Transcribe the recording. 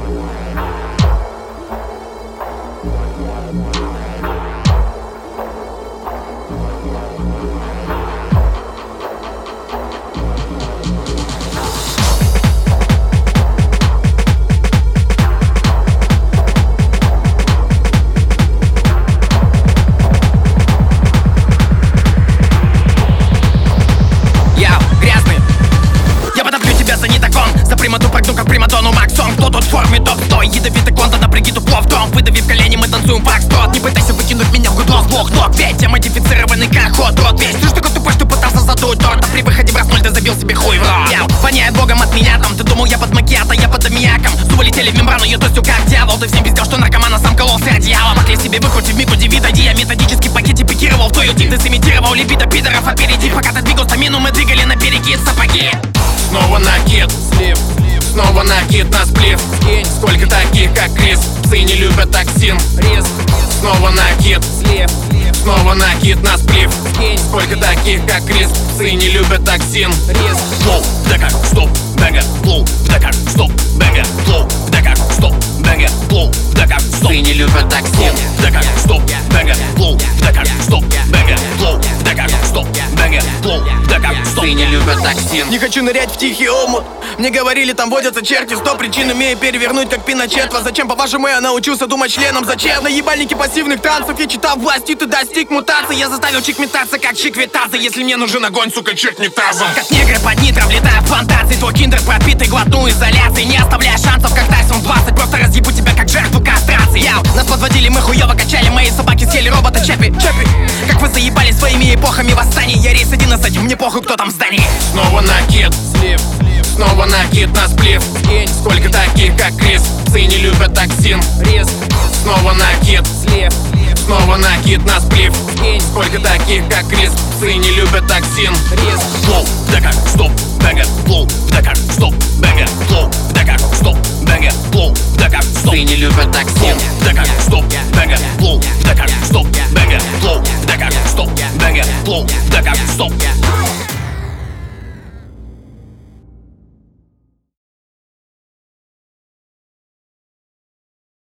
Примату прогну, как примадонну Максон. Кто тут в форме топ-100? Ядовитый конта, напряги туплов дом. Выдавив колени, мы танцуем фокстрот. Не пытайся выкинуть меня в гудло с блок ног. Ведь я модифицированный как хот рот весь. Ты ж такой тупой, что пытался задуть торт. А при выходе в раз 0 ты забил себе хуй в рот. Я воняет богом от меня там. Ты думал, я под макиато, я под аммиаком. Зубы летели в мембрану, я тостю как дьявол. Ты всем пиздел, что наркомана сам кололся одеялом. Макли себе выкрути в миг, удиви, дади. Я методически в пакете пикировал в твою тип. Ты сымитировал либидо пидоров опереди. Пока ты двигал стамину, мы двигали на перекид сапоги. Снова накид, слив. Снова накид на сплив. Сколько таких, как Крис, псы не любят токсин. Риск. Снова накид, слив. Снова накид на сплив. Сколько таких, как Крис, псы не любят токсин. Риск. Флоу, да как, стоп, бэнга. Флоу, да как, стоп, бэнга. Флоу, да как, стоп, бэнга. Флоу, да как, стоп, псы не любят токсин. Да как, стоп, бэнга. Флоу, да как, стоп, бэнга. Флоу, да как, стоп, бэнга. Флоу, да как, стоп. Псы не любят токсин. Не хочу нырять в тихий омут. Мне говорили, там водятся черти. 100 причин, умею перевернуть, как Пиночетва. Зачем, по-вашему, я научился думать членом? Зачем? На ебальнике пассивных трансов я читал власти, ты достиг мутации. Я заставил чик метаться, как чик витаться. Если мне нужен огонь, сука, чик не тазом. Как негры под нитро, влетая в фантазии. Твой киндер пропитый, глотну изоляции. Не оставляя шансов, как Тайсон 20. Просто разъебу тебя, как жертву кастрации. Яу, нас подводили, мы хуёво качали. Мои собаки съели робота Чеппи. Как вы заебали своими эпохами восстаний. Я рейс 11, мне похуй, кто там в здании. Снова накид, слив. Снова накид на сплив. Сколько таких, как Крис, псы не любят токсин. Риск. Снова накид, Слив. снова накид на сплив. Сколько таких, как Крис, псы не любят токсин. Риск. Флоу, да как, стоп, бэнга. Флоу, да как, стоп, бэнга. Флоу, да как, стоп, бэнга. Флоу, да как, стоп. Псы не любят токсин. Да как, стоп, бэнга. Флоу, да как, стоп, бэнга. Флоу, да как, стоп, бэнга. Флоу, да как, стоп.